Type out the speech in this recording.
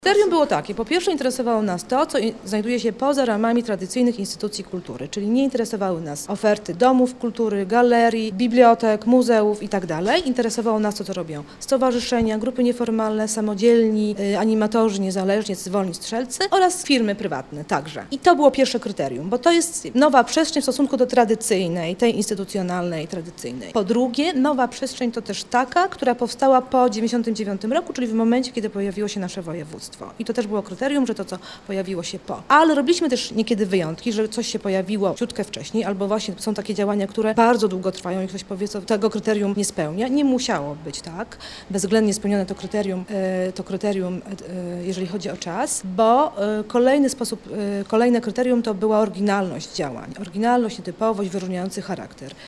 Kryterium było takie, po pierwsze interesowało nas to, co znajduje się poza ramami tradycyjnych instytucji kultury, czyli nie interesowały nas oferty domów kultury, galerii, bibliotek, muzeów itd. Interesowało nas to, co robią stowarzyszenia, grupy nieformalne, samodzielni, animatorzy niezależni, wolni strzelcy oraz firmy prywatne także. I to było pierwsze kryterium, bo to jest nowa przestrzeń w stosunku do tradycyjnej, tej instytucjonalnej, tradycyjnej. Po drugie, nowa przestrzeń to też taka, która powstała po 1999 roku, czyli w momencie, kiedy pojawiło się nasze województwo. I to też było kryterium, że to, co pojawiło się po. Ale robiliśmy też niekiedy wyjątki, że coś się pojawiło ciutkę wcześniej, albo właśnie są takie działania, które bardzo długo trwają i ktoś powie, co tego kryterium nie spełnia. Nie musiało być tak, bezwzględnie spełnione to kryterium, jeżeli chodzi o czas, bo kolejne kryterium to była oryginalność działań, oryginalność, nietypowość, wyróżniający charakter.